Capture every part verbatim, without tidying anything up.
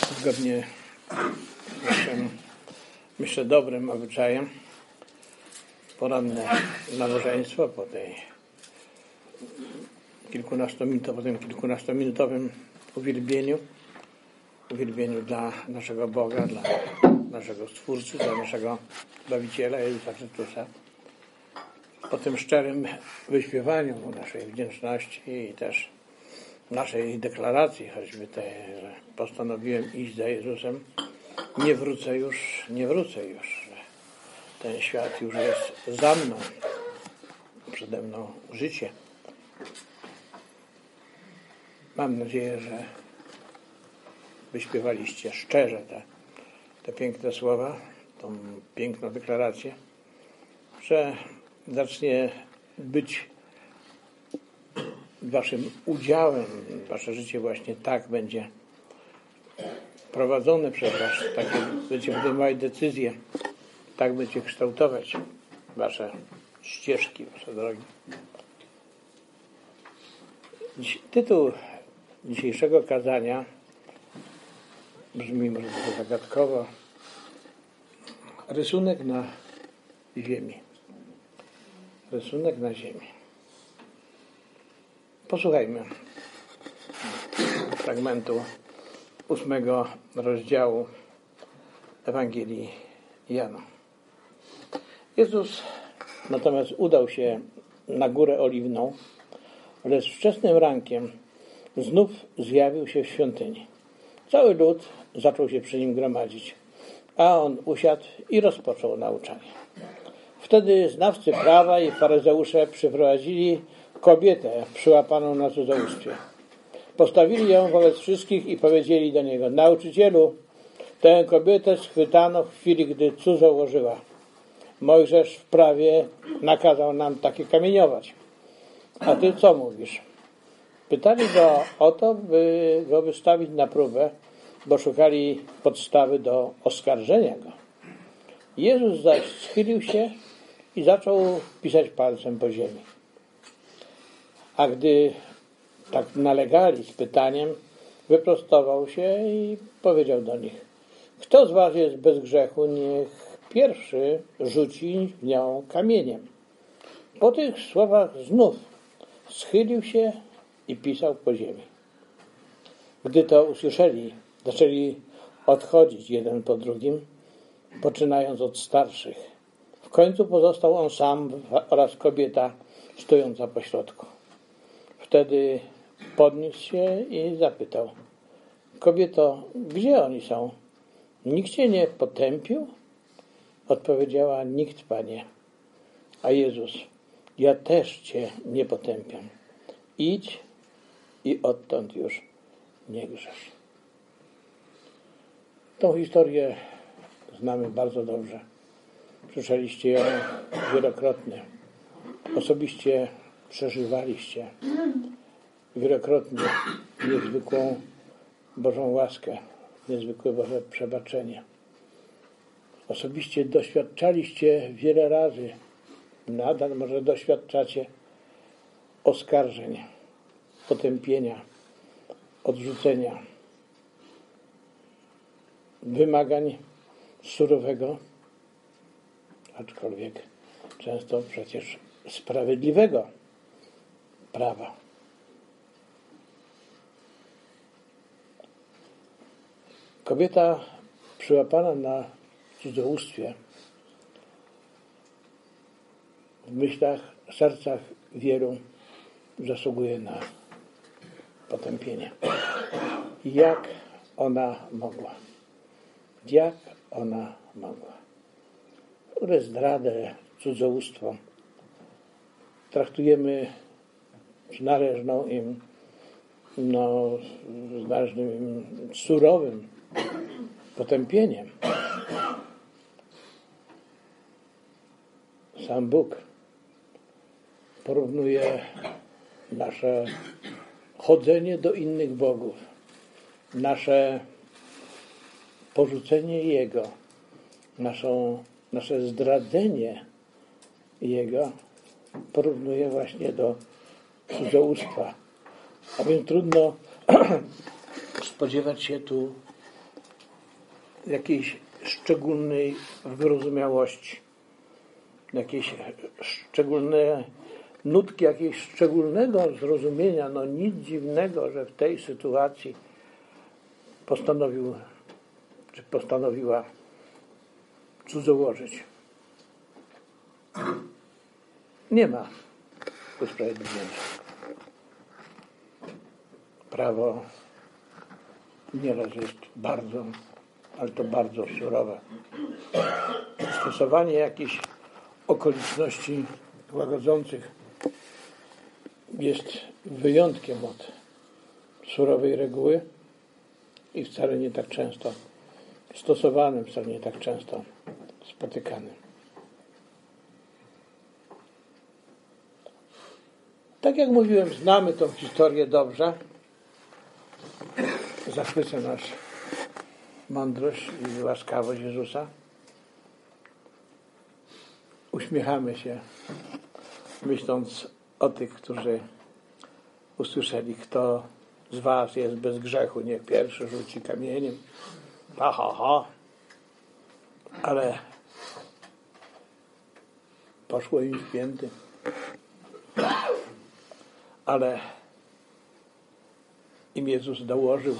Zgodnie z naszym, myślę, dobrym obyczajem, poranne nabożeństwo po tej kilkunastominutowym, po tym kilkunastominutowym uwielbieniu, uwielbieniu dla naszego Boga, dla naszego Stwórcy, dla naszego Zbawiciela Jezusa Chrystusa. Po tym szczerym wyśpiewaniu naszej wdzięczności i też naszej deklaracji, choćby tej, że postanowiłem iść za Jezusem, nie wrócę już, nie wrócę już. Ten świat już jest za mną, przede mną życie. Mam nadzieję, że wyśpiewaliście szczerze te, te piękne słowa, tą piękną deklarację, że zacznie być waszym udziałem, wasze życie właśnie tak będzie prowadzone przez was, takie będziecie podejmować decyzje, tak będziecie kształtować wasze ścieżki, wasze drogi. Dziś, tytuł dzisiejszego kazania brzmi może trochę zagadkowo: rysunek na ziemi. Rysunek na ziemi. Posłuchajmy fragmentu ósmego rozdziału Ewangelii Jana. Jezus natomiast udał się na Górę Oliwną, lecz wczesnym rankiem znów zjawił się w świątyni. Cały lud zaczął się przy nim gromadzić, a on usiadł i rozpoczął nauczanie. Wtedy znawcy prawa i faryzeusze przyprowadzili kobietę przyłapaną na cudzołóstwie. Postawili ją wobec wszystkich i powiedzieli do niego: nauczycielu, tę kobietę schwytano w chwili, gdy cudzołożyła. Mojżesz w prawie nakazał nam takie kamieniować. A ty co mówisz? Pytali go o to, by go wystawić na próbę, bo szukali podstawy do oskarżenia go. Jezus zaś schylił się i zaczął pisać palcem po ziemi. A gdy tak nalegali z pytaniem, wyprostował się i powiedział do nich: kto z was jest bez grzechu, niech pierwszy rzuci w nią kamieniem. Po tych słowach znów schylił się i pisał po ziemi. Gdy to usłyszeli, zaczęli odchodzić jeden po drugim, poczynając od starszych. W końcu pozostał on sam oraz kobieta stojąca pośrodku. Wtedy podniósł się i zapytał: kobieto, gdzie oni są? Nikt cię nie potępił? Odpowiedziała: nikt, Panie. A Jezus: ja też cię nie potępiam. Idź i odtąd już nie grzesz. Tą historię znamy bardzo dobrze. Słyszeliście ją wielokrotnie. Osobiście przeżywaliście wielokrotnie niezwykłą Bożą łaskę, niezwykłe Boże przebaczenie. Osobiście doświadczaliście wiele razy, nadal może doświadczacie oskarżeń, potępienia, odrzucenia, wymagań surowego, aczkolwiek często przecież sprawiedliwego prawa. Kobieta przyłapana na cudzołóstwie w myślach, sercach wielu zasługuje na potępienie. Jak ona mogła? Jak ona mogła? W ogóle zdradę, cudzołóstwo traktujemy z należną im, no, z należnym im surowym potępieniem. Sam Bóg porównuje nasze chodzenie do innych bogów, nasze porzucenie Jego, naszą, nasze zdradzenie Jego porównuje właśnie do cudzołóstwa. A więc trudno spodziewać się tu jakiejś szczególnej wyrozumiałości, jakiejś szczególne nutki jakiegoś szczególnego zrozumienia. No nic dziwnego, że w tej sytuacji postanowił, czy postanowiła cudzołożyć. Nie ma usprawiedliwienia. Prawo nieraz jest bardzo, ale to bardzo surowe. Stosowanie jakichś okoliczności łagodzących jest wyjątkiem od surowej reguły i wcale nie tak często stosowanym, wcale nie tak często spotykanym. Tak jak mówiłem, znamy tą historię dobrze. Zachwyca nas mądrość i łaskawość Jezusa. Uśmiechamy się, myśląc o tych, którzy usłyszeli, kto z was jest bez grzechu, niech pierwszy rzuci kamieniem. Ha, ha, ha. Ale poszło im w pięty. Ale im Jezus dołożył.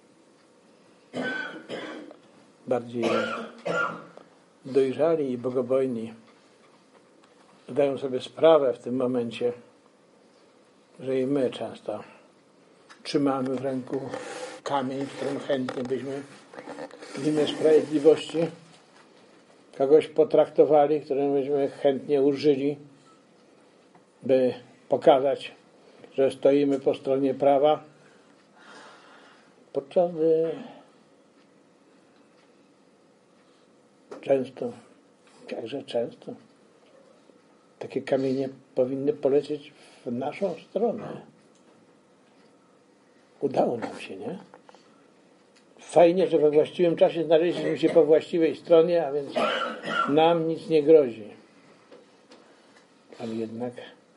Bardziej dojrzali i bogobojni zdają sobie sprawę w tym momencie, że i my często trzymamy w ręku kamień, którym chętnie byśmy w imię sprawiedliwości kogoś potraktowali, którym byśmy chętnie użyli, by pokazać, że stoimy po stronie prawa, podczas gdy często, jakże często, takie kamienie powinny polecieć w naszą stronę. Udało nam się, nie? Fajnie, że we właściwym czasie znaleźliśmy się po właściwej stronie, a więc nam nic nie grozi. Ale jednak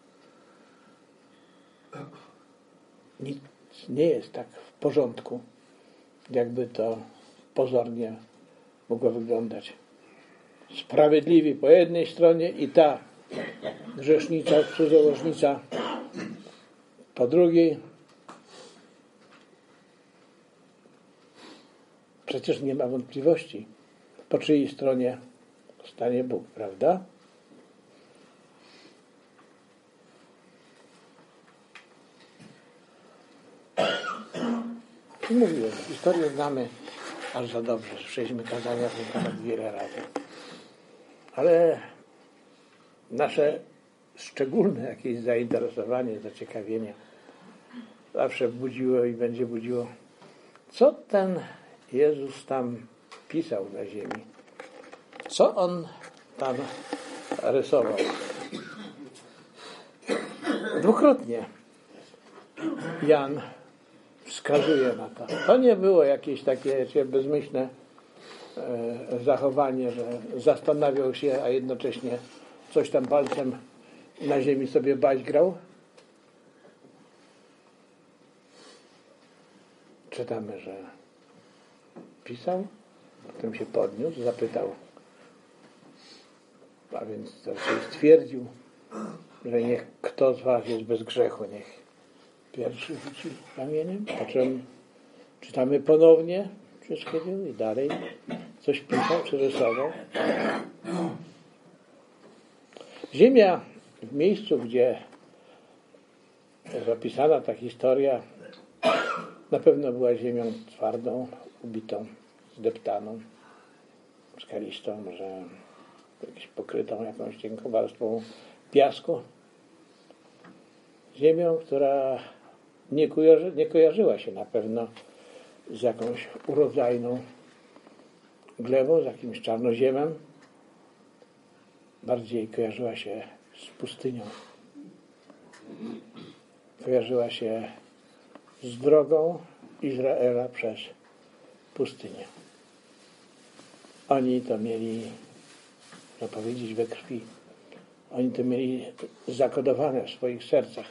nic nie jest tak w porządku, jakby to pozornie mogło wyglądać. Sprawiedliwi po jednej stronie i ta grzesznica, cudzołożnica po drugiej. Przecież nie ma wątpliwości, po czyjej stronie stanie Bóg, prawda? Mówiłem, historię znamy aż za dobrze. Słyszeliśmy kazania w tym temat wiele razy. Ale nasze szczególne jakieś zainteresowanie, zaciekawienie zawsze budziło i będzie budziło, co ten Jezus tam pisał na ziemi. Co on tam rysował. Dwukrotnie Jan wskazuje na to. To nie było jakieś takie bezmyślne e, zachowanie, że zastanawiał się, a jednocześnie coś tam palcem na ziemi sobie baźgrał. Czytamy, że pisał, potem się podniósł, zapytał, a więc raczej stwierdził, że niech kto z was jest bez grzechu, niech pierwszy rzuci kamieniem, po czym czytamy ponownie, czy schylił i dalej coś pisał, czy rysował. Ziemia w miejscu, gdzie jest opisana ta historia, na pewno była ziemią twardą, ubitą, zdeptaną, skalistą, może jakąś pokrytą jakąś cienką warstwą piasku. Ziemią, która nie, kojarzy, nie kojarzyła się na pewno z jakąś urodzajną glebą, z jakimś czarnoziemem. Bardziej kojarzyła się z pustynią. Kojarzyła się z drogą Izraela przez pustynię. Oni to mieli, można powiedzieć, we krwi. Oni to mieli zakodowane w swoich sercach.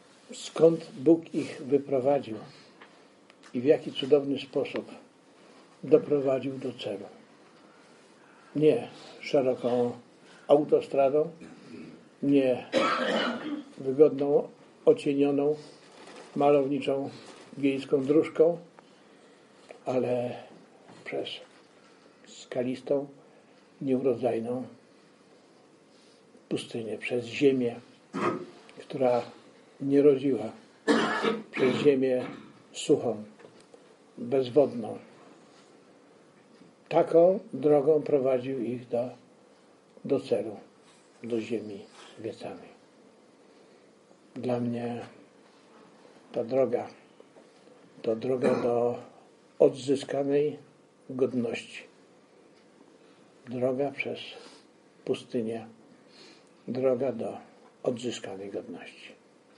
Skąd Bóg ich wyprowadził i w jaki cudowny sposób doprowadził do celu. Nie szeroką autostradą, nie wygodną, ocienioną, malowniczą wiejską dróżką, ale przez skalistą, nieurodzajną pustynię, przez ziemię, która nie rodziła, przez ziemię suchą, bezwodną. Taką drogą prowadził ich do, do celu, do ziemi obiecanej. Dla mnie ta droga to droga do odzyskanej godności. Droga przez pustynię, droga do odzyskanej godności.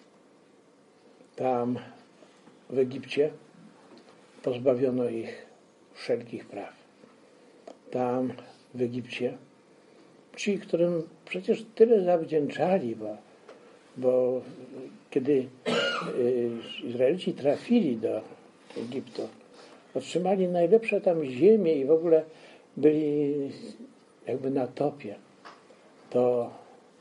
Tam w Egipcie pozbawiono ich wszelkich praw. Tam w Egipcie ci, którym przecież tyle zawdzięczali, bo, bo kiedy Izraelici trafili do Egiptu, otrzymali najlepsze tam ziemię i w ogóle byli jakby na topie, to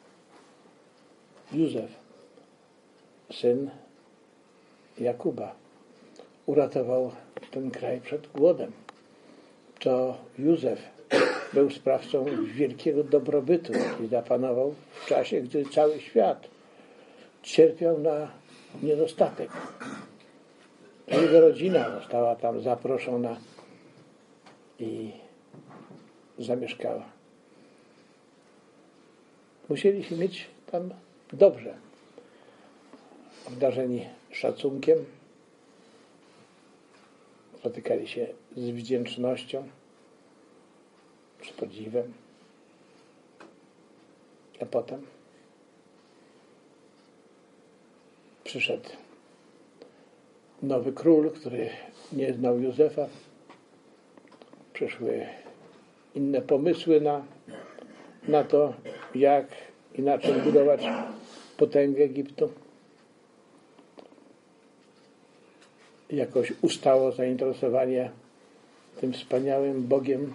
Józef, syn Jakuba, uratował ten kraj przed głodem. To Józef był sprawcą wielkiego dobrobytu, jaki zapanował w czasie, gdy cały świat cierpiał na niedostatek. Jego rodzina została tam zaproszona i zamieszkała. Musieli się mieć tam dobrze, obdarzeni szacunkiem, spotykali się z wdzięcznością, z podziwem, a potem przyszedł nowy król, który nie znał Józefa. Przyszły inne pomysły na, na to, jak inaczej budować potęgę Egiptu. Jakoś ustało zainteresowanie tym wspaniałym Bogiem,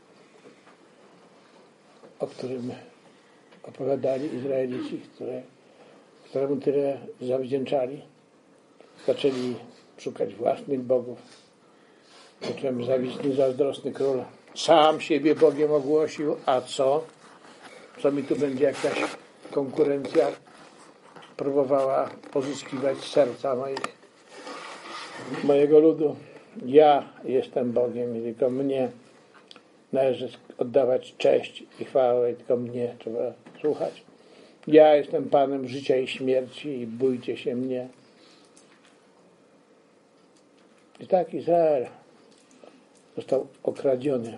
o którym opowiadali Izraelici, które, któremu tyle zawdzięczali. Zaczęli szukać własnych bogów. Potem zawisny, zazdrosny król sam siebie Bogiem ogłosił. A co? Co mi tu będzie jakaś konkurencja próbowała pozyskiwać serca moich, mojego ludu? Ja jestem Bogiem i tylko mnie należy oddawać cześć i chwałę i tylko mnie trzeba słuchać. Ja jestem Panem życia i śmierci i bójcie się mnie. I tak Izrael został okradziony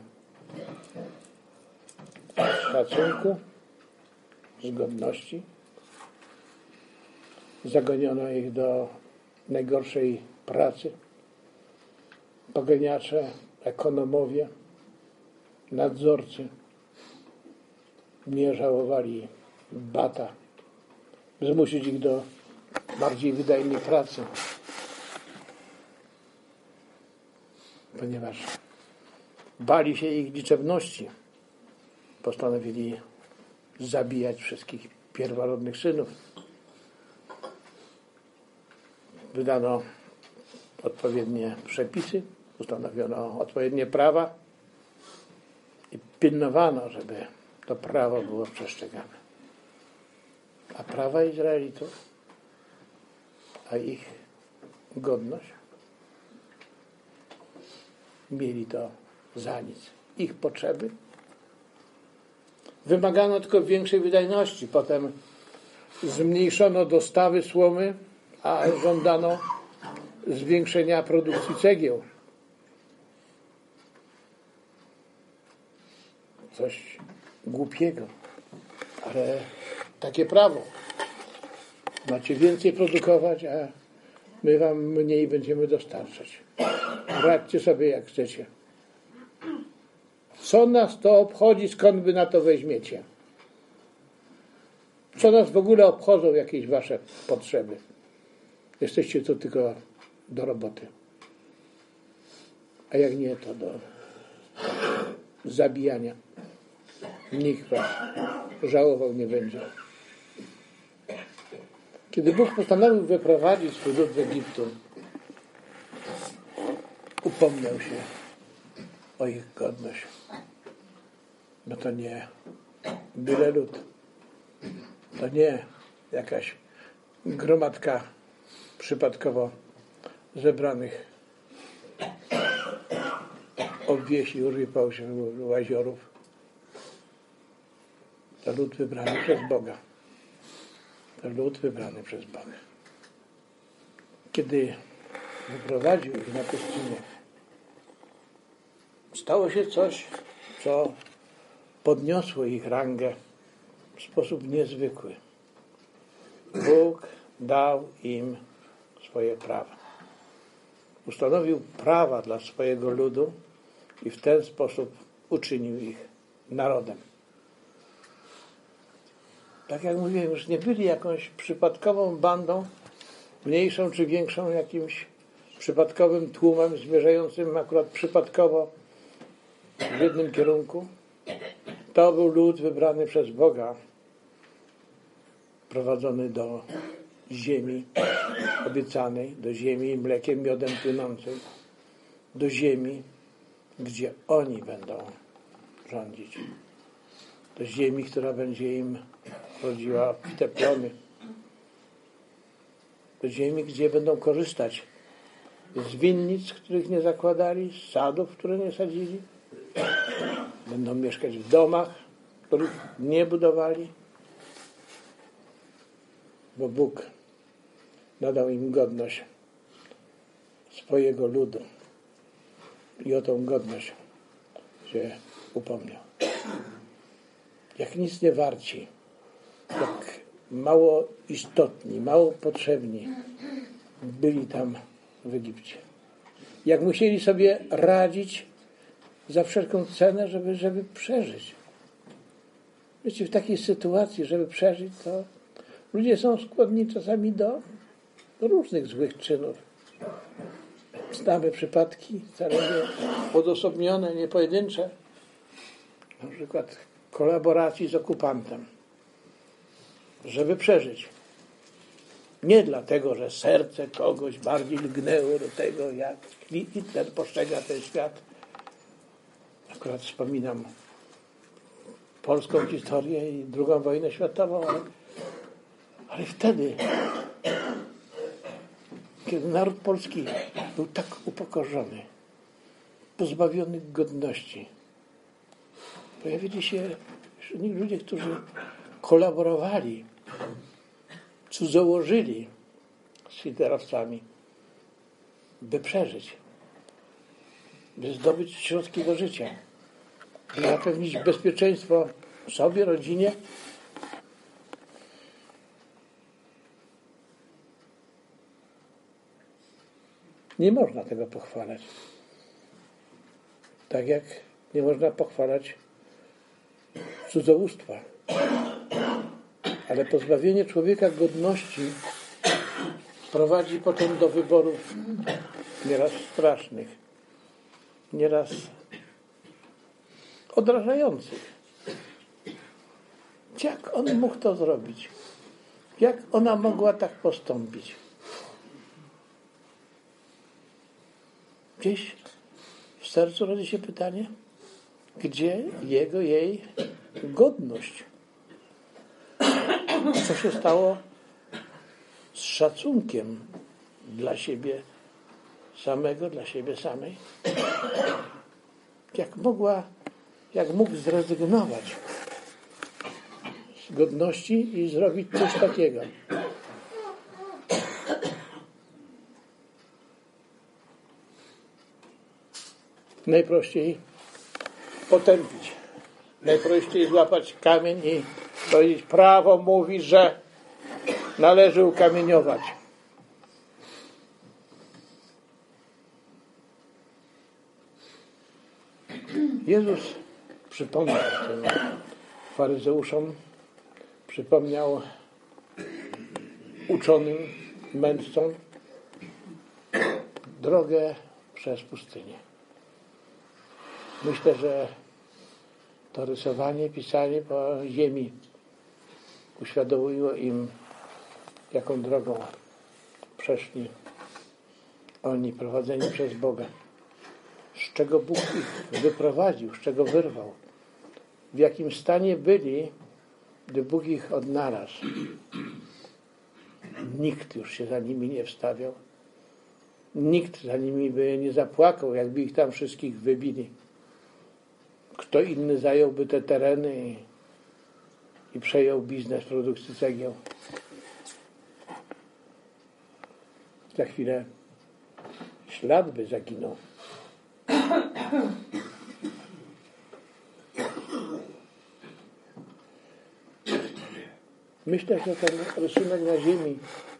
z szacunku, z godności. Zagoniono ich do najgorszej pracy. Poganiacze, ekonomowie, nadzorcy nie żałowali bata, zmusić ich do bardziej wydajnej pracy. Ponieważ bali się ich liczebności, postanowili zabijać wszystkich pierworodnych synów. Wydano odpowiednie przepisy, ustanowiono odpowiednie prawa i pilnowano, żeby to prawo było przestrzegane. A prawa Izraelitów, a ich godność, mieli to za nic. Ich potrzeby wymagano tylko większej wydajności. Potem zmniejszono dostawy słomy, a żądano zwiększenia produkcji cegieł. Coś głupiego, ale takie prawo. Macie więcej produkować, a my wam mniej będziemy dostarczać. Radźcie sobie jak chcecie. Co nas to obchodzi, skąd wy na to weźmiecie? Co nas w ogóle obchodzą jakieś wasze potrzeby? Jesteście tu tylko do roboty. a jak nie, to do zabijania. Nikt was żałował nie będzie. Kiedy Bóg postanowił wyprowadzić swój lud z Egiptu, upomniał się o ich godność. Bo to nie byle lud. To nie jakaś gromadka przypadkowo zebranych obwiesił, rypał się u łaziorów. To lud wybrany przez Boga. To lud wybrany przez Boga. Kiedy wyprowadził ich na pustynię, stało się coś, co podniosło ich rangę w sposób niezwykły. Bóg dał im swoje prawa. Ustanowił prawa dla swojego ludu i w ten sposób uczynił ich narodem. Tak jak mówiłem, już nie byli jakąś przypadkową bandą, mniejszą czy większą, jakimś przypadkowym tłumem zmierzającym akurat przypadkowo w jednym kierunku. To był lud wybrany przez Boga, prowadzony do ziemi obiecanej, do ziemi mlekiem, miodem płynącej, do ziemi, gdzie oni będą rządzić. Do ziemi, która będzie im rodziła obfite plony. Do ziemi, gdzie będą korzystać z winnic, których nie zakładali, z sadów, które nie sadzili. Będą mieszkać w domach, których nie budowali. Bo Bóg nadał im godność swojego ludu. I o tą godność się upomniał. Jak nic nie warci, jak mało istotni, mało potrzebni byli tam w Egipcie. Jak musieli sobie radzić za wszelką cenę, żeby, żeby przeżyć. Wiecie, w takiej sytuacji, żeby przeżyć, to ludzie są skłonni czasami do, do różnych złych czynów. Znamy przypadki, wcale nie odosobnione, nie pojedyncze. Na przykład kolaboracji z okupantem, żeby przeżyć. Nie dlatego, że serce kogoś bardziej lgnęło do tego, jak Hitler postrzega ten świat. Akurat wspominam polską historię i drugą wojnę światową, ale, ale wtedy, kiedy naród polski był tak upokorzony, pozbawiony godności, pojawili się ludzie, którzy kolaborowali, cudzołożyli z hitlerowcami, by przeżyć, by zdobyć środki do życia, by zapewnić bezpieczeństwo sobie, rodzinie. Nie można tego pochwalać. Tak jak nie można pochwalać cudzołóstwa. Ale pozbawienie człowieka godności prowadzi potem do wyborów nieraz strasznych, nieraz odrażających. Jak on mógł to zrobić? Jak ona mogła tak postąpić? Gdzieś w sercu rodzi się pytanie, gdzie jego, jej godność? Co się stało z szacunkiem dla siebie samego, dla siebie samej? Jak mogła, jak mógł zrezygnować z godności i zrobić coś takiego? Najprościej potępić. Najprościej złapać kamień i powiedzieć, prawo mówi, że należy ukamieniować. Jezus przypomniał tym faryzeuszom, przypomniał uczonym mędrcom drogę przez pustynię. Myślę, że to rysowanie, pisanie po ziemi uświadomiło im, jaką drogą przeszli oni, prowadzeni przez Boga. Z czego Bóg ich wyprowadził, z czego wyrwał. W jakim stanie byli, gdy Bóg ich odnalazł. Nikt już się za nimi nie wstawiał. Nikt za nimi by nie zapłakał, jakby ich tam wszystkich wybili. Kto inny zająłby te tereny i, i przejął biznes produkcji cegieł. Za chwilę ślad by zaginął. Myślę, że ten rysunek na ziemi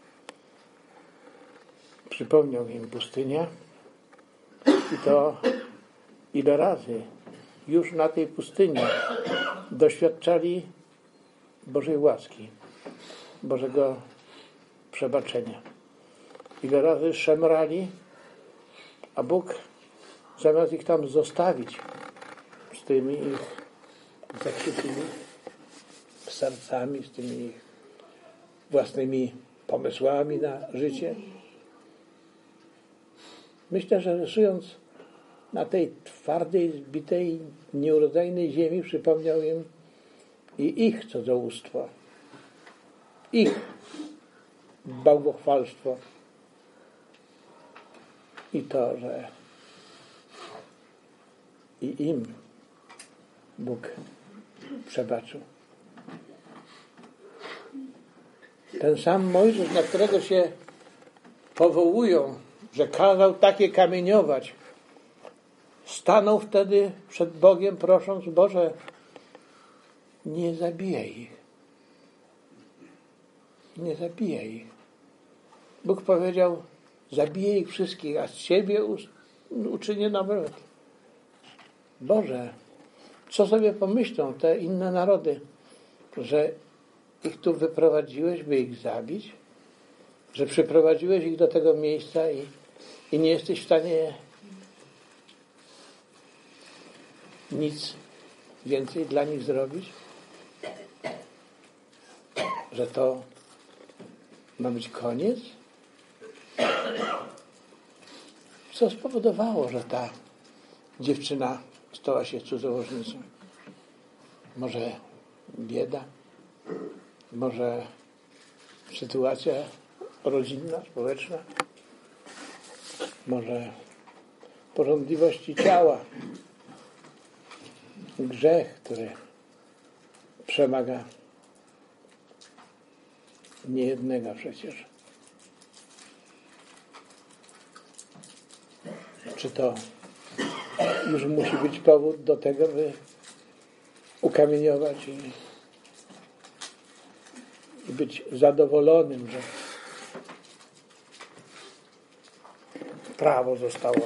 przypomniał im pustynię i to ile razy już na tej pustyni doświadczali Bożej łaski, Bożego przebaczenia. Ile razy szemrali, a Bóg zamiast ich tam zostawić z tymi ich zakrzytymi sercami, z tymi ich własnymi pomysłami na życie. Myślę, że rysując na tej twardej, zbitej, nieurodzajnej ziemi przypomniał im i ich cudzołóstwo, ich bałwochwalstwo i to, że i im Bóg przebaczył. Ten sam Mojżesz, na którego się powołują, że kazał takie kamieniować, stanął wtedy przed Bogiem, prosząc: Boże, nie zabijaj ich. Nie zabijaj ich. Bóg powiedział: zabiję ich wszystkich, a z Ciebie uczynię nowy. Boże, co sobie pomyślą te inne narody, że ich tu wyprowadziłeś, by ich zabić? Że przyprowadziłeś ich do tego miejsca i, i nie jesteś w stanie nic więcej dla nich zrobić? Że to ma być koniec? Co spowodowało, że ta dziewczyna stała się cudzołożnicą? Może bieda? Może sytuacja rodzinna, społeczna? Może pożądliwości ciała? Grzech, który przemaga niejednego przecież. Czy to już musi być powód do tego, by ukamieniować i, i być zadowolonym, że prawo zostało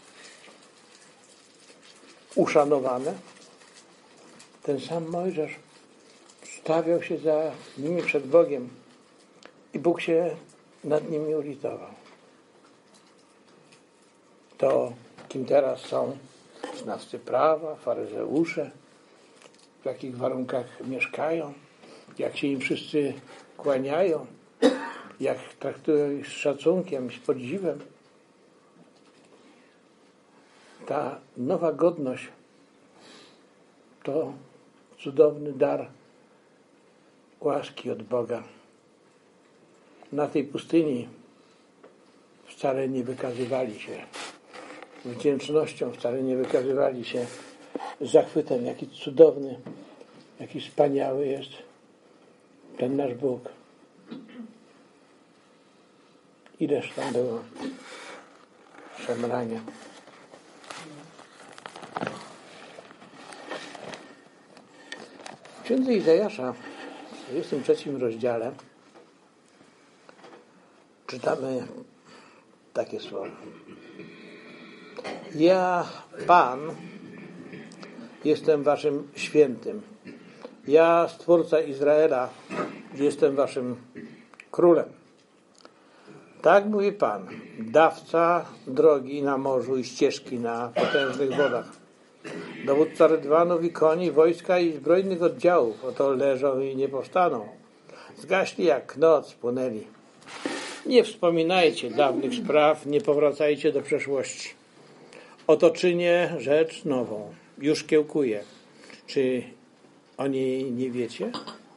uszanowane? Ten sam Mojżesz stawiał się za nimi przed Bogiem i Bóg się nad nimi ulitował. To, kim teraz są znawcy prawa, faryzeusze, w jakich warunkach mieszkają, jak się im wszyscy kłaniają, jak traktują ich z szacunkiem, z podziwem. Ta nowa godność to cudowny dar łaski od Boga. Na tej pustyni wcale nie wykazywali się wdzięcznością, wcale nie wykazywali się zachwytem, jaki cudowny, jaki wspaniały jest ten nasz Bóg. Ileż tam było szemrania. W księdze Izajasza w trzydziestym trzecim rozdziale czytamy takie słowa. Ja, Pan, jestem waszym świętym. Ja, Stwórca Izraela, jestem waszym królem. Tak mówi Pan, dawca drogi na morzu i ścieżki na potężnych wodach. dowódca rydwanów i koni, wojska i zbrojnych oddziałów, oto leżą i nie powstaną. Zgaśli jak noc, płonęli. Nie wspominajcie dawnych spraw, nie powracajcie do przeszłości. Oto czynię rzecz nową, już kiełkuję. Czy o niej nie wiecie?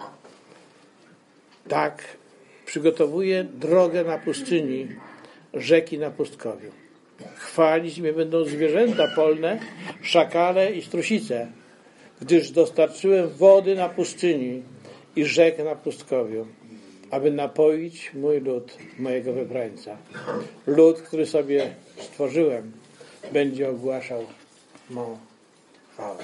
Tak, przygotowuję drogę na pustyni, rzeki na pustkowiu. Chwalić mnie będą zwierzęta polne, szakale i strusice, gdyż dostarczyłem wody na pustyni i rzek na pustkowiu, aby napoić mój lud, mojego wybrańca. Lud, który sobie stworzyłem, będzie ogłaszał mą chwałę.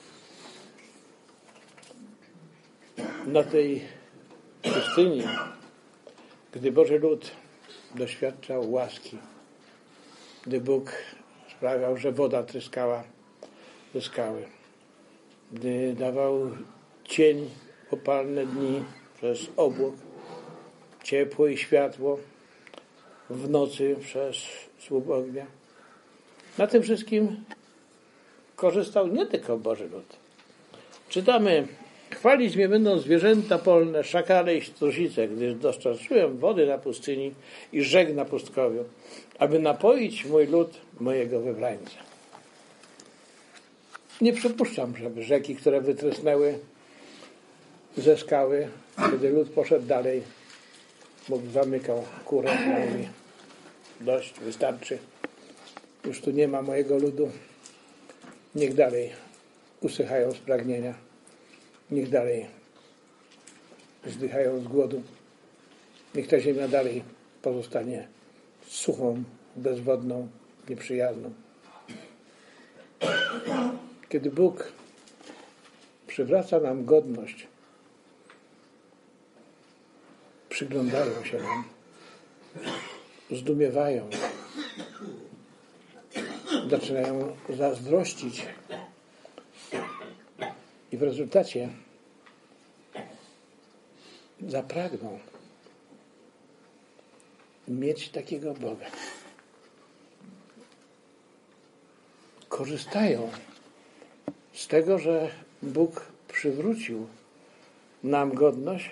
Na tej pustyni, gdy Boży lud doświadczał łaski, gdy Bóg sprawiał, że woda tryskała ze skały, gdy dawał cień upalne dni przez obłok, ciepło i światło w nocy przez słup ognia. Na tym wszystkim korzystał nie tylko Boży lud. Czytamy: chwalić mnie będą zwierzęta polne, szakale i strusice, gdyż dostarczyłem wody na pustyni i rzek na pustkowiu, aby napoić mój lud, mojego wybrańca. Nie przypuszczam, żeby rzeki, które wytrysnęły ze skały, kiedy lud poszedł dalej, Bóg zamykał kurę i mówi: dość, wystarczy, już tu nie ma mojego ludu, niech dalej usychają z pragnienia, niech dalej zdychają z głodu, niech ta ziemia dalej pozostanie suchą, bezwodną, nieprzyjazną. Kiedy Bóg przywraca nam godność, przyglądają się nam, zdumiewają, zaczynają zazdrościć i w rezultacie zapragną mieć takiego Boga. Korzystają z tego, że Bóg przywrócił nam godność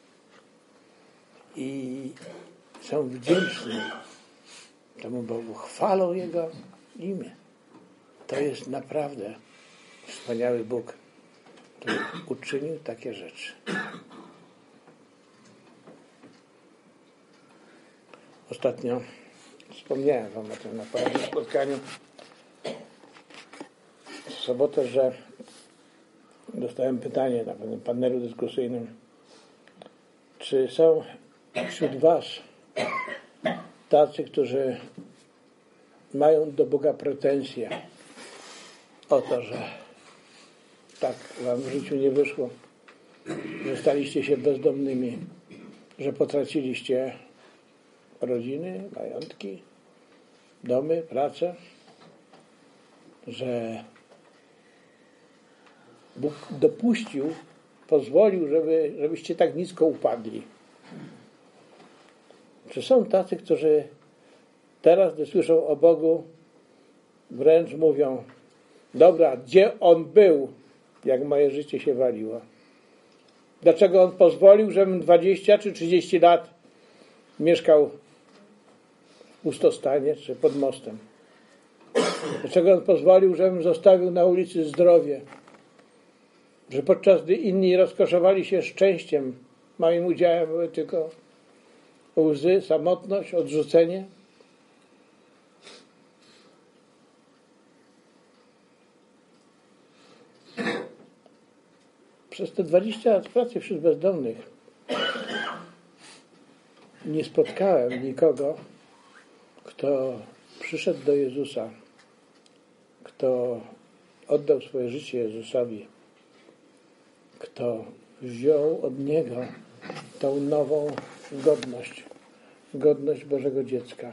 i są wdzięczni temu Bogu, chwalą Jego imię. To jest naprawdę wspaniały Bóg, który uczynił takie rzeczy. Ostatnio wspomniałem wam o tym na porannym spotkaniu w sobotę, że dostałem pytanie na pewnym panelu dyskusyjnym, czy są wśród was tacy, którzy mają do Boga pretensje o to, że tak wam w życiu nie wyszło, że staliście się bezdomnymi, że potraciliście rodziny, majątki, domy, pracę, że Bóg dopuścił, pozwolił, żeby, żebyście tak nisko upadli. Czy są tacy, którzy teraz, gdy słyszą o Bogu, wręcz mówią: dobra, gdzie On był, jak moje życie się waliło? Dlaczego On pozwolił, żebym dwadzieścia czy trzydzieści lat mieszkał w pustostanie czy pod mostem? Dlaczego On pozwolił, żebym zostawił na ulicy zdrowie? Że podczas gdy inni rozkoszowali się szczęściem, moim udziałem były tylko łzy, samotność, odrzucenie? Przez te dwadzieścia lat pracy wśród bezdomnych nie spotkałem nikogo, kto przyszedł do Jezusa, kto oddał swoje życie Jezusowi, kto wziął od Niego tą nową godność, godność Bożego dziecka.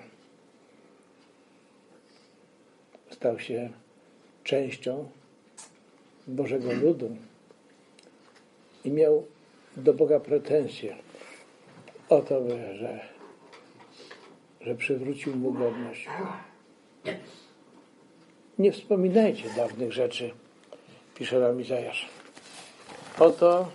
Stał się częścią Bożego ludu i miał do Boga pretensje o to, że, że przywrócił mu godność. Nie wspominajcie dawnych rzeczy, pisze nam Izajasz. Oto,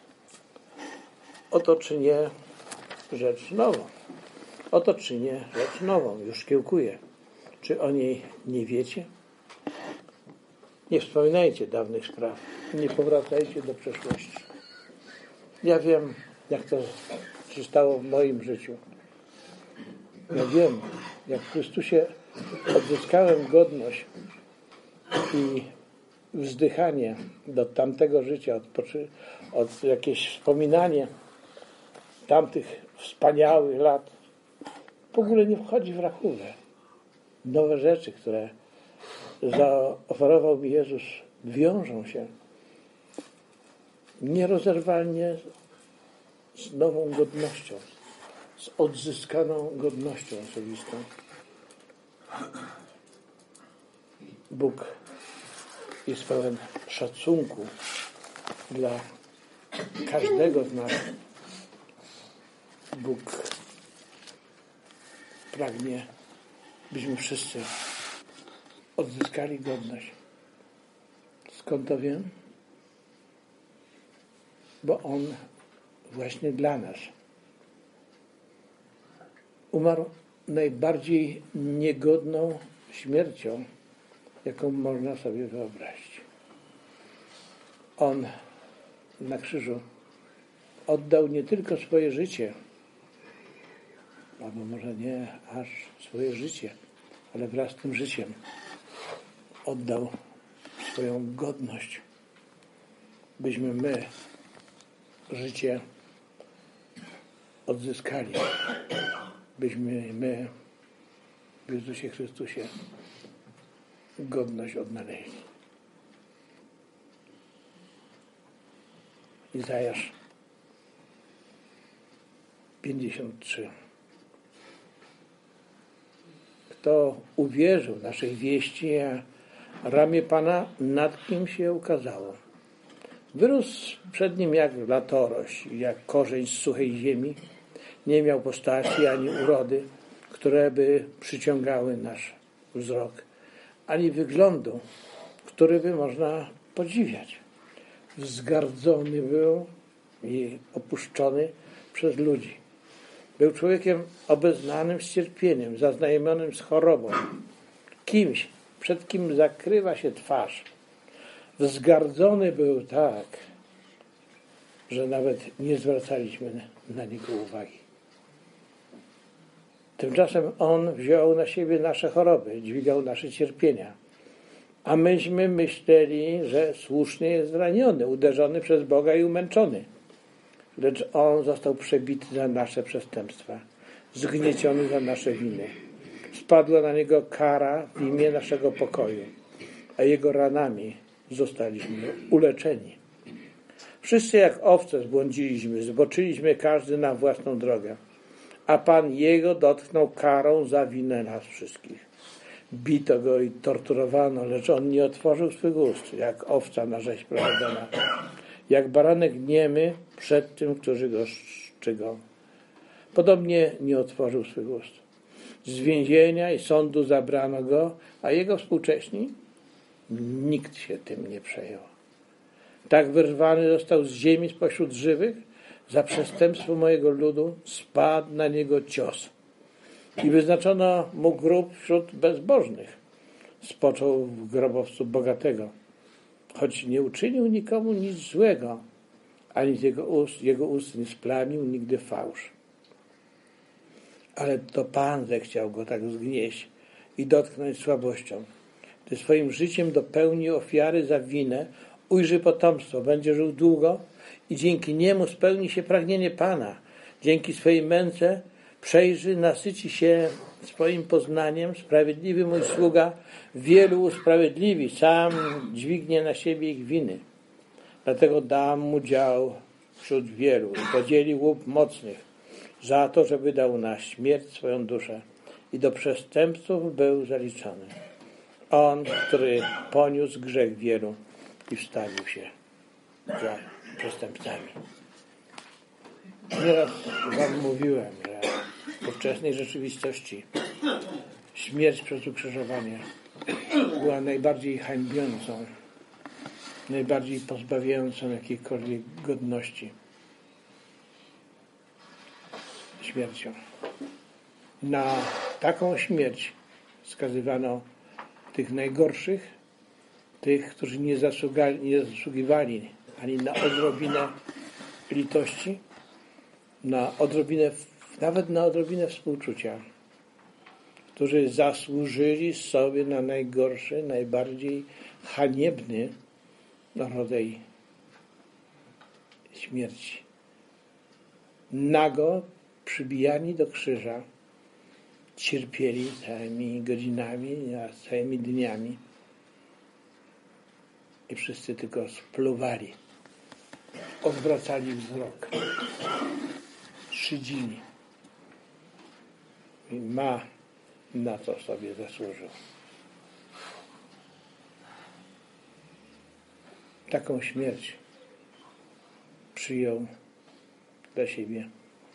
oto czynię rzecz nową. Oto czynię rzecz nową. Już kiełkuję. Czy o niej nie wiecie? Nie wspominajcie dawnych spraw. Nie powracajcie do przeszłości. Ja wiem, jak to się stało w moim życiu. Ja wiem, jak w Chrystusie odzyskałem godność i wzdychanie do tamtego życia, odpoczy, od jakieś wspominanie tamtych wspaniałych lat w ogóle nie wchodzi w rachubę. Nowe rzeczy, które zaoferował mi Jezus, wiążą się nierozerwalnie z nową godnością, z odzyskaną godnością osobistą. Bóg jest pełen szacunku dla każdego z nas. Bóg pragnie, byśmy wszyscy odzyskali godność. Skąd to wiem? Bo On właśnie dla nas umarł najbardziej niegodną śmiercią, jaką można sobie wyobrazić. On na krzyżu oddał nie tylko swoje życie, albo może nie aż swoje życie, ale wraz z tym życiem oddał swoją godność, byśmy my życie odzyskali, byśmy my w Jezusie Chrystusie godność odnaleźli. Izajasz pięćdziesiąt trzy. Kto uwierzył naszej wieści, a ramię Pana nad kim się ukazało. Wyrósł przed nim jak latorość, jak korzeń z suchej ziemi. Nie miał postaci ani urody, które by przyciągały nasz wzrok, ani wyglądu, który by można podziwiać. Wzgardzony był i opuszczony przez ludzi. Był człowiekiem obeznanym z cierpieniem, zaznajomionym z chorobą. Kimś, przed kim zakrywa się twarz. Wzgardzony był tak, że nawet nie zwracaliśmy na niego uwagi. Tymczasem On wziął na siebie nasze choroby, dźwigał nasze cierpienia. A myśmy myśleli, że słusznie jest zraniony, uderzony przez Boga i umęczony. Lecz On został przebity za nasze przestępstwa, zgnieciony za nasze winy. Spadła na Niego kara w imię naszego pokoju, a Jego ranami zostaliśmy uleczeni. Wszyscy jak owce zbłądziliśmy, zboczyliśmy każdy na własną drogę, a Pan Jego dotknął karą za winę nas wszystkich. Bito Go i torturowano, lecz On nie otworzył swych ust, jak owca na rzeź prowadzona, jak baranek niemy przed tym, którzy Go szczygą. Podobnie nie otworzył swych ust. Z więzienia i sądu zabrano Go, a Jego współcześni nikt się tym nie przejął. Tak wyrwany został z ziemi spośród żywych, za przestępstwo mojego ludu spadł na Niego cios. I wyznaczono Mu grób wśród bezbożnych. Spoczął w grobowcu bogatego, choć nie uczynił nikomu nic złego, ani z jego ust, jego ust nie splamił nigdy fałsz. Ale to Pan zechciał Go tak zgnieść i dotknąć słabością. Gdy swoim życiem dopełni ofiary za winę, ujrzy potomstwo, będzie żył długo i dzięki niemu spełni się pragnienie Pana. Dzięki swojej męce przejrzy, nasyci się swoim poznaniem. Sprawiedliwy mój sługa wielu usprawiedliwi, sam dźwignie na siebie ich winy. Dlatego dam mu dział wśród wielu i podzieli łup mocnych, za to, że wydał na śmierć swoją duszę i do przestępców był zaliczony. On, który poniósł grzech wielu i wstawił się za przestępcami. Nieraz wam mówiłem, że w ówczesnej rzeczywistości śmierć przez ukrzyżowanie była najbardziej hańbiącą najbardziej pozbawiającą jakiejkolwiek godności śmiercią. Na taką śmierć skazywano tych najgorszych, tych, którzy nie, zasługali, nie zasługiwali ani na odrobinę litości, na odrobinę, nawet na odrobinę współczucia, którzy zasłużyli sobie na najgorszy, najbardziej haniebny rodzaj śmierci. Nago przybijani do krzyża, cierpieli całymi godzinami, a całymi dniami i wszyscy tylko spluwali, odwracali wzrok, szydzili. I ma na to sobie zasłużył. Taką śmierć przyjął dla siebie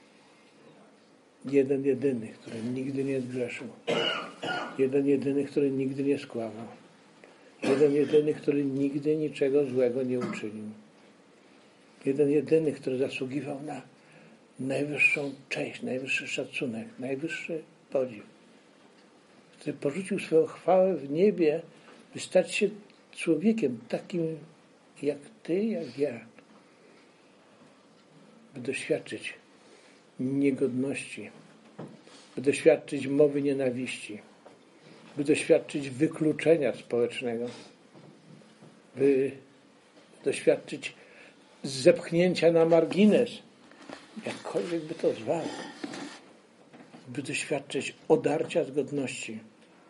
jeden jedyny, który nigdy nie zgrzeszył. Jeden jedyny, który nigdy nie skłamał. Jeden jedyny, który nigdy niczego złego nie uczynił. Jeden jedyny, który zasługiwał na najwyższą cześć, najwyższy szacunek, najwyższy podziw. Który porzucił swoją chwałę w niebie, by stać się człowiekiem takim jak ty, jak ja. By doświadczyć niegodności, by doświadczyć mowy nienawiści, by doświadczyć wykluczenia społecznego, by doświadczyć zepchnięcia na margines, jakkolwiek by to zwał, by doświadczyć odarcia z godności,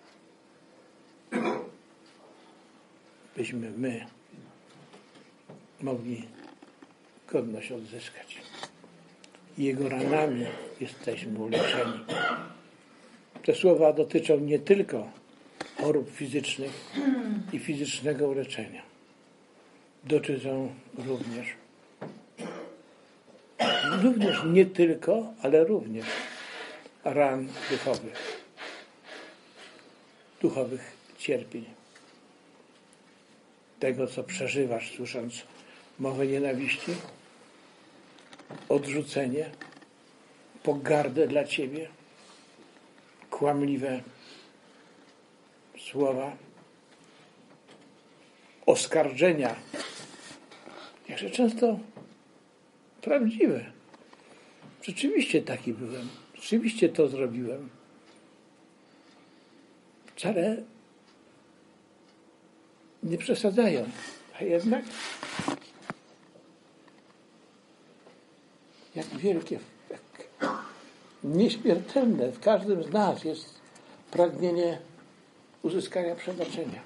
byśmy my mogli godność odzyskać. Jego ranami jesteśmy uleczeni. Te słowa dotyczą nie tylko chorób fizycznych i fizycznego uleczenia. Dotyczą również, również nie tylko, ale również ran duchowych, duchowych cierpień. Tego, co przeżywasz, słysząc mowę nienawiści, odrzucenie, pogardę dla ciebie, kłamliwe słowa, oskarżenia, jakże często prawdziwe. Rzeczywiście taki byłem, rzeczywiście to zrobiłem. Wcale nie przesadzają, a jednak jak wielkie, jak nieśmiertelne w każdym z nas jest pragnienie uzyskania przebaczenia.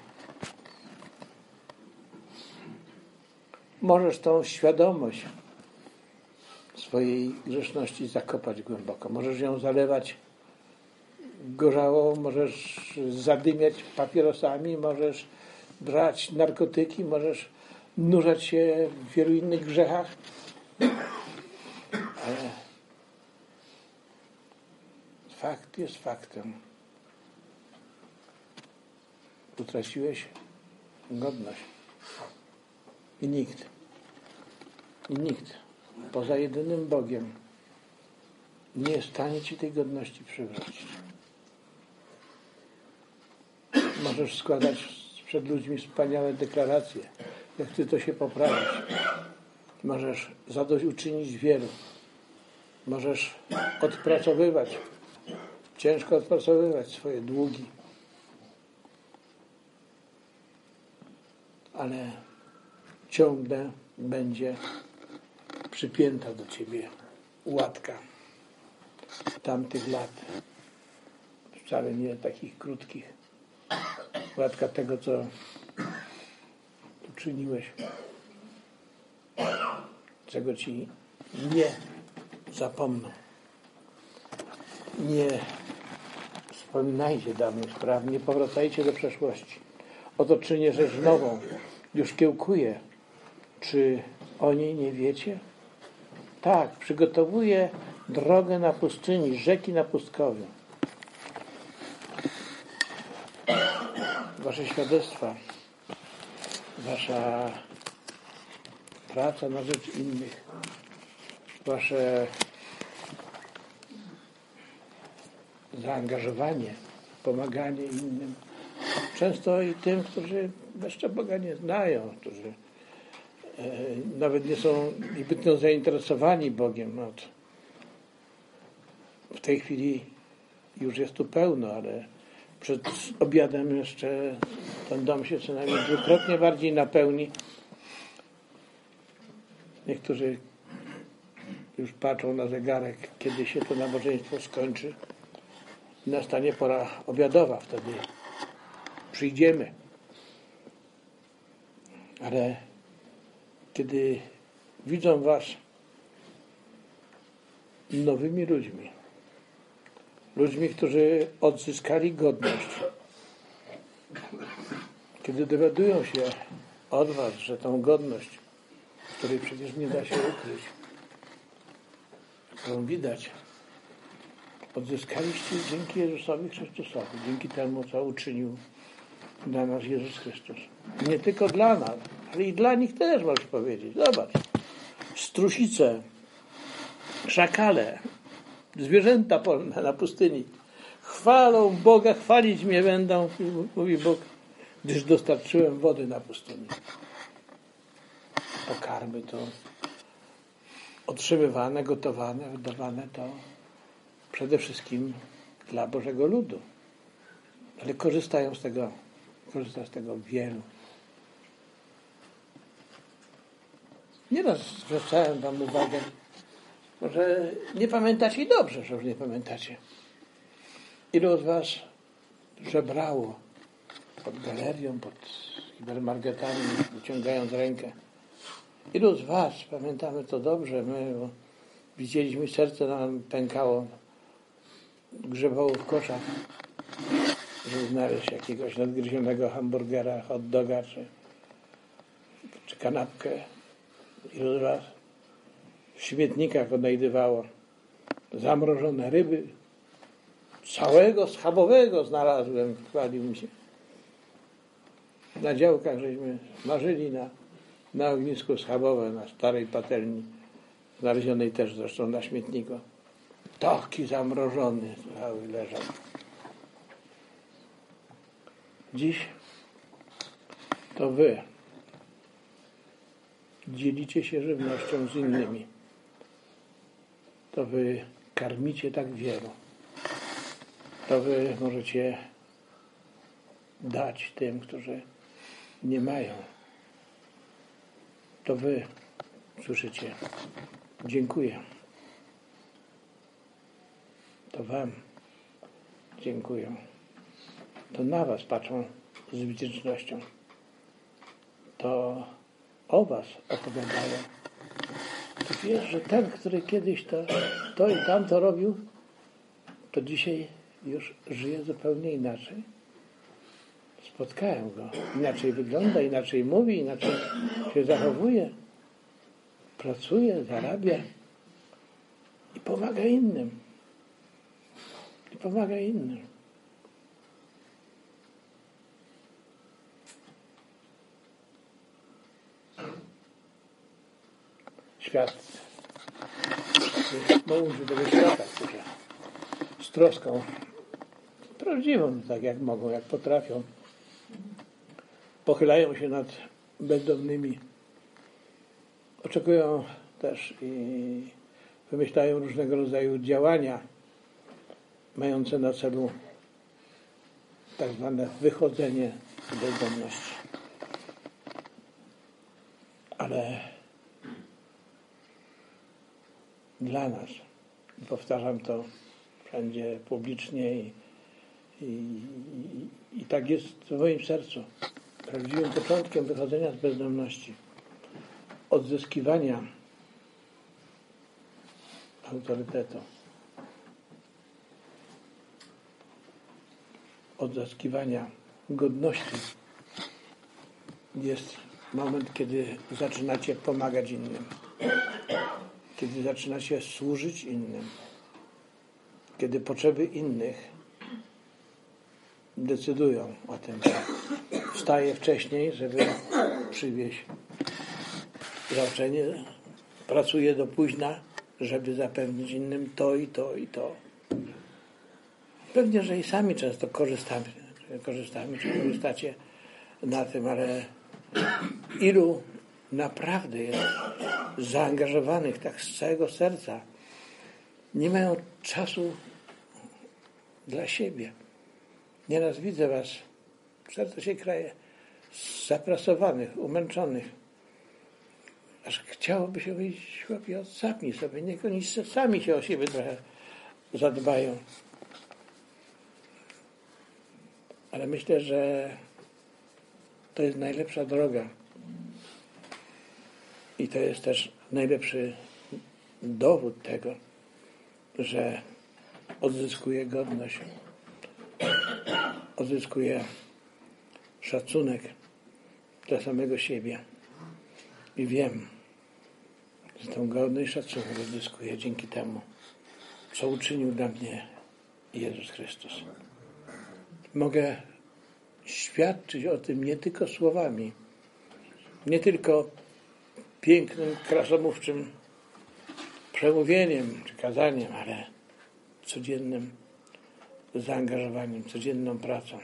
Możesz tą świadomość swojej grzeszności zakopać głęboko. Możesz ją zalewać gorzałą, możesz zadymiać papierosami, możesz brać narkotyki, możesz nurzać się w wielu innych grzechach, ale fakt jest faktem. Utraciłeś godność. I nikt, i nikt poza jedynym Bogiem nie jest w stanie ci tej godności przywrócić. Możesz składać przed ludźmi wspaniałe deklaracje, jak ty to się poprawisz. Możesz zadośćuczynić wielu. Możesz odpracowywać, ciężko odpracowywać swoje długi. Ale ciągle będzie przypięta do ciebie łatka tamtych lat. Wcale nie takich krótkich. Łatka tego, co uczyniłeś, czego ci nie zapomną. Nie wspominajcie dawnych spraw, nie powracajcie do przeszłości. Oto czynię rzecz nową, już kiełkuję. Czy o niej nie wiecie? Tak, przygotowuję drogę na pustyni, rzeki na pustkowiu. Wasze świadectwa, wasza praca na rzecz innych, wasze zaangażowanie, pomaganie innym, często i tym, którzy jeszcze Boga nie znają, którzy e, nawet nie są zbytnio zainteresowani Bogiem. No, w tej chwili już jest tu pełno, ale przed obiadem jeszcze ten dom się co najmniej dwukrotnie bardziej napełni. Niektórzy już patrzą na zegarek, kiedy się to nabożeństwo skończy i nastanie pora obiadowa. Wtedy przyjdziemy. Ale kiedy widzą was nowymi ludźmi, ludźmi, którzy odzyskali godność, kiedy dowiadują się od was, że tą godność, której przecież nie da się ukryć, którą widać, odzyskaliście dzięki Jezusowi Chrystusowi, dzięki temu, co uczynił dla nas Jezus Chrystus. Nie tylko dla nas, ale i dla nich też, możesz powiedzieć. Zobacz, strusice, szakale, zwierzęta polne na pustyni chwalą Boga, chwalić mnie będą, mówi Bóg, gdyż dostarczyłem wody na pustyni. Pokarmy to otrzymywane, gotowane, wydawane to przede wszystkim dla Bożego ludu. Ale korzystają z tego, korzysta z tego wielu. Nieraz zwracałem wam uwagę, że nie pamiętacie i dobrze, że już nie pamiętacie. Ilu z was żebrało pod galerią, pod hipermarketami, wyciągając rękę. Ilu z was, pamiętamy to dobrze, my widzieliśmy, serce nam pękało, grzebało w koszach, żeby znaleźć jakiegoś nadgryzionego hamburgera, hot doga, czy, czy kanapkę. Ilu z was w śmietnikach odnajdywało zamrożone ryby, całego schabowego znalazłem, chwalił mi się. Na działkach żeśmy marzyli na, na ognisku schabowe, na starej patelni, znalezionej też zresztą na śmietniku. Taki zamrożony cały leżał. Dziś to wy dzielicie się żywnością z innymi. To wy karmicie tak wielu. To wy możecie dać tym, którzy nie mają. To wy słyszycie. Dziękuję. To wam dziękuję. To na was patrzą z wdzięcznością. To o was opowiadają. To wiesz, że ten, który kiedyś to, to i tamto robił, to dzisiaj już żyje zupełnie inaczej. Spotkałem go. Inaczej wygląda, inaczej mówi, inaczej się zachowuje. Pracuje, zarabia i pomaga innym. I pomaga innym. Świat mądrzy tego świata, którzy z troską prawdziwą, tak jak mogą, jak potrafią, pochylają się nad bezdomnymi, oczekują też i wymyślają różnego rodzaju działania mające na celu tak zwane wychodzenie z bezdomności. Ale dla nas, powtarzam to wszędzie publicznie i, i, i, i tak jest w moim sercu, prawdziwym początkiem wychodzenia z bezdomności, odzyskiwania autorytetu, odzyskiwania godności jest moment, kiedy zaczynacie pomagać innym, kiedy zaczynacie służyć innym, kiedy potrzeby innych decydują o tym. Wstaję wcześniej, żeby przywieźć zaoczenie pracuje do późna, żeby zapewnić innym to i to i to. Pewnie, że i sami często korzystamy, korzystamy czy korzystacie na tym, ale ilu naprawdę jest zaangażowanych tak z całego serca, nie mają czasu dla siebie. Nieraz widzę was, serce się kraje, zaprasowanych, umęczonych. Aż chciałoby się powiedzieć, chłopie, odsapnij sobie, niech oni sami się o siebie trochę zadbają. Ale myślę, że to jest najlepsza droga. I to jest też najlepszy dowód tego, że odzyskuje godność, odzyskuje szacunek dla samego siebie. I wiem, że tę godność i szacunek odzyskuje dzięki temu, co uczynił dla mnie Jezus Chrystus. Mogę świadczyć o tym nie tylko słowami, nie tylko pięknym, krasomówczym przemówieniem czy kazaniem, ale codziennym zaangażowaniem, codzienną pracą.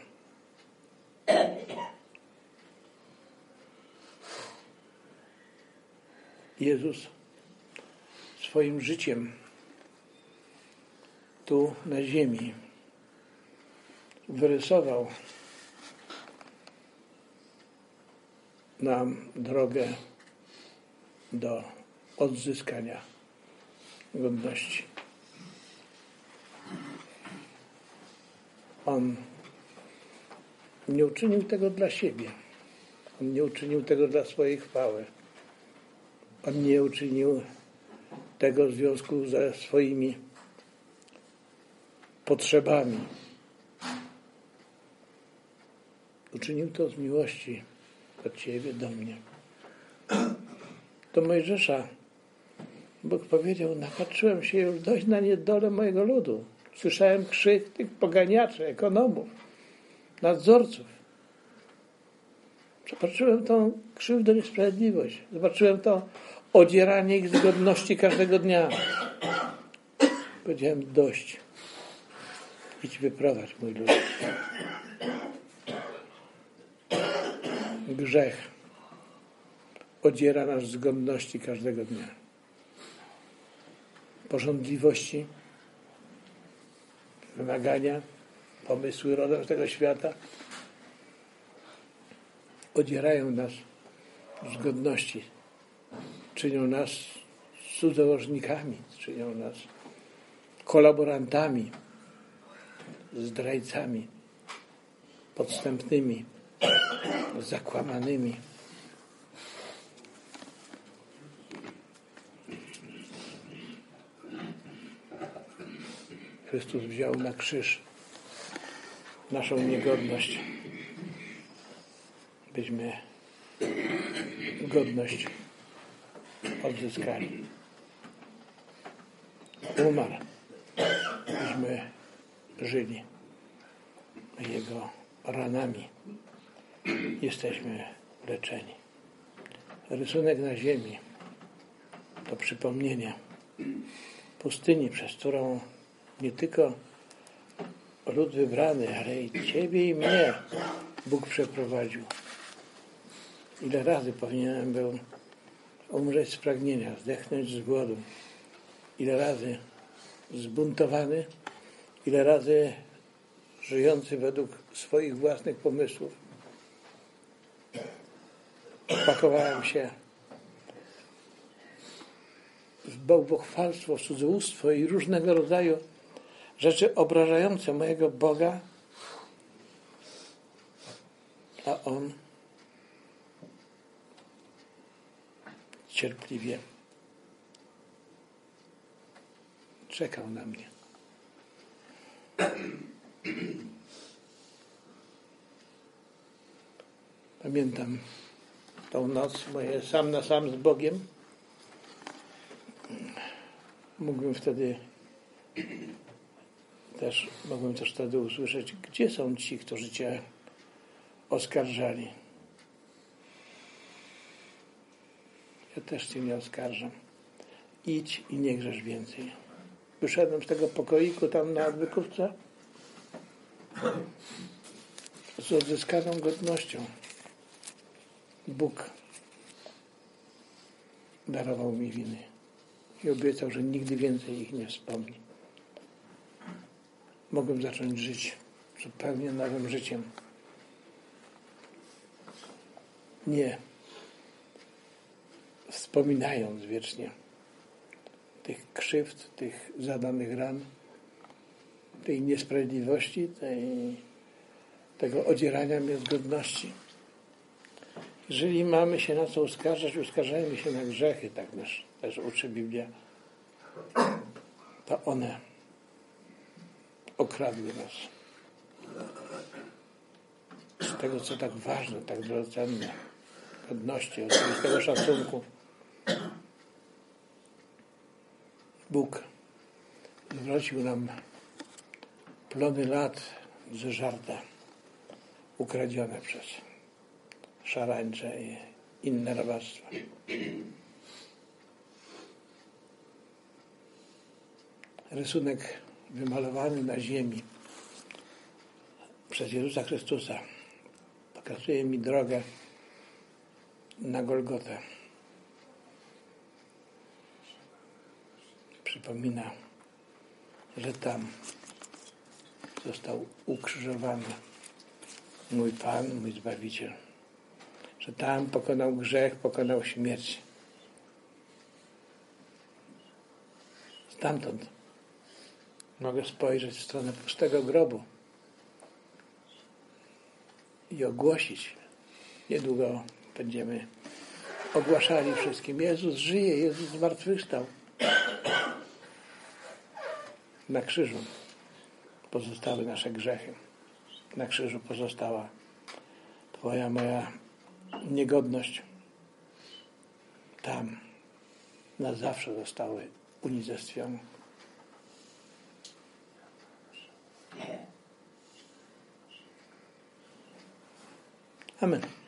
Jezus swoim życiem tu na ziemi wyrysował nam drogę do odzyskania godności. On nie uczynił tego dla siebie. On nie uczynił tego dla swojej chwały. On nie uczynił tego w związku ze swoimi potrzebami. Uczynił to z miłości od Ciebie do mnie. Do Mojżesza Bóg powiedział, napatrzyłem się już dość na niedolę mojego ludu. Słyszałem krzyk tych poganiaczy, ekonomów, nadzorców. Zobaczyłem tą krzywdę, niesprawiedliwość. Zobaczyłem to odzieranie ich z godności każdego dnia. Powiedziałem, dość. Idź wyprowadź mój lud. Grzech odziera nas z godności każdego dnia. Pożądliwości, wymagania, pomysły rodem z tego świata odzierają nas z godności. Czynią nas cudzołożnikami, czynią nas kolaborantami, zdrajcami, podstępnymi, zakłamanymi. Chrystus wziął na krzyż naszą niegodność, byśmy godność odzyskali. Umarł, byśmy żyli. Jego ranami jesteśmy leczeni. Rysunek na ziemi to przypomnienie pustyni, przez którą nie tylko lud wybrany, ale i Ciebie i mnie Bóg przeprowadził. Ile razy powinienem był umrzeć z pragnienia, zdechnąć z głodu. Ile razy zbuntowany, ile razy żyjący według swoich własnych pomysłów. Pakowałem się w bałwochwalstwo, w cudzołóstwo i różnego rodzaju rzeczy obrażające mojego Boga, a On cierpliwie czekał na mnie. Pamiętam tą noc moje sam na sam z Bogiem. Mógłbym wtedy też, mogłem też wtedy usłyszeć, gdzie są ci, którzy Cię oskarżali. Ja też Cię nie oskarżam. Idź i nie grzesz więcej. Wyszedłem z tego pokoiku tam na odwykówce z odzyskaną godnością. Bóg darował mi winy i obiecał, że nigdy więcej ich nie wspomni. Mogłem zacząć żyć zupełnie nowym życiem. Nie wspominając wiecznie tych krzywd, tych zadanych ran, tej niesprawiedliwości, tej, tego odzierania mnie z godności. Jeżeli mamy się na co uskarżać, uskarżajmy się na grzechy, tak nas też uczy Biblia. To one okradły nas z tego, co tak ważne, tak drogocenne, godności, oczywistego szacunku. Bóg zwrócił nam plony lat ze żarta ukradzione przez szarańcze i inne robactwa. Rysunek wymalowany na ziemi przez Jezusa Chrystusa pokazuje mi drogę na Golgotę. Przypomina, że tam został ukrzyżowany mój Pan, mój Zbawiciel. Że tam pokonał grzech, pokonał śmierć. Stamtąd mogę spojrzeć w stronę pustego grobu i ogłosić. Niedługo będziemy ogłaszali wszystkim: Jezus żyje, Jezus zmartwychwstał. Na krzyżu pozostały nasze grzechy. Na krzyżu pozostała Twoja, moja niegodność. Tam na zawsze zostały unicestwione. Amen.